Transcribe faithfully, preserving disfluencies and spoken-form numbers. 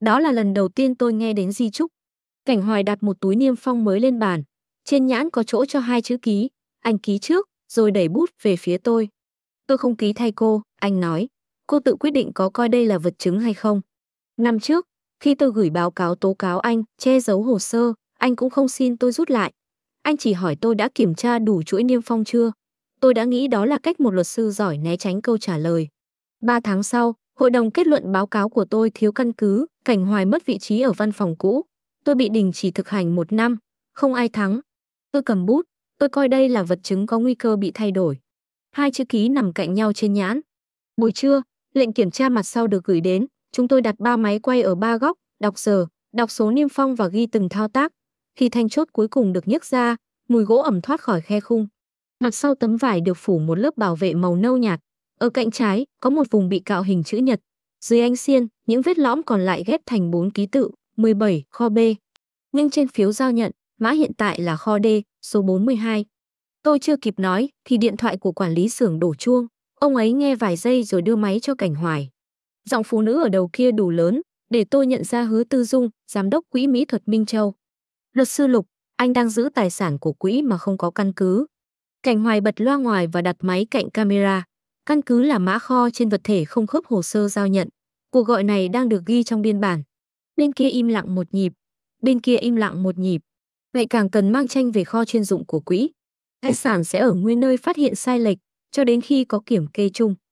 Đó là lần đầu tiên tôi nghe đến di chúc. Cảnh Hoài đặt một túi niêm phong mới lên bàn. Trên nhãn có chỗ cho hai chữ ký. Anh ký trước, rồi đẩy bút về phía tôi. Tôi không ký thay cô, anh nói. Cô tự quyết định có coi đây là vật chứng hay không. Năm trước, khi tôi gửi báo cáo tố cáo anh, che giấu hồ sơ, anh cũng không xin tôi rút lại. Anh chỉ hỏi tôi đã kiểm tra đủ chuỗi niêm phong chưa. Tôi đã nghĩ đó là cách một luật sư giỏi né tránh câu trả lời. Ba tháng sau, hội đồng kết luận báo cáo của tôi thiếu căn cứ, Cảnh Hoài mất vị trí ở văn phòng cũ. Tôi bị đình chỉ thực hành một năm, không ai thắng. Tôi cầm bút, tôi coi đây là vật chứng có nguy cơ bị thay đổi. Hai chữ ký nằm cạnh nhau trên nhãn. Buổi trưa, lệnh kiểm tra mặt sau được gửi đến. Chúng tôi đặt ba máy quay ở ba góc, đọc giờ, đọc số niêm phong và ghi từng thao tác. Khi thanh chốt cuối cùng được nhấc ra, mùi gỗ ẩm thoát khỏi khe khung. Mặt sau tấm vải được phủ một lớp bảo vệ màu nâu nhạt. Ở cạnh trái có một vùng bị cạo hình chữ nhật. Dưới ánh xiên, những vết lõm còn lại ghép thành bốn ký tự, mười bảy, kho B. Nhưng trên phiếu giao nhận, mã hiện tại là kho D, số bốn mươi hai. Tôi chưa kịp nói thì điện thoại của quản lý xưởng đổ chuông. Ông ấy nghe vài giây rồi đưa máy cho Cảnh Hoài. Giọng phụ nữ ở đầu kia đủ lớn để tôi nhận ra Hứa Tư Dung, giám đốc quỹ mỹ thuật Minh Châu. Luật sư Lục, anh đang giữ tài sản của quỹ mà không có căn cứ. Cảnh Hoài bật loa ngoài và đặt máy cạnh camera. Căn cứ là mã kho trên vật thể không khớp hồ sơ giao nhận. Cuộc gọi này đang được ghi trong biên bản. Bên kia im lặng một nhịp. Bên kia im lặng một nhịp. Vậy càng cần mang tranh về kho chuyên dụng của quỹ. Tài sản sẽ ở nguyên nơi phát hiện sai lệch cho đến khi có kiểm kê chung.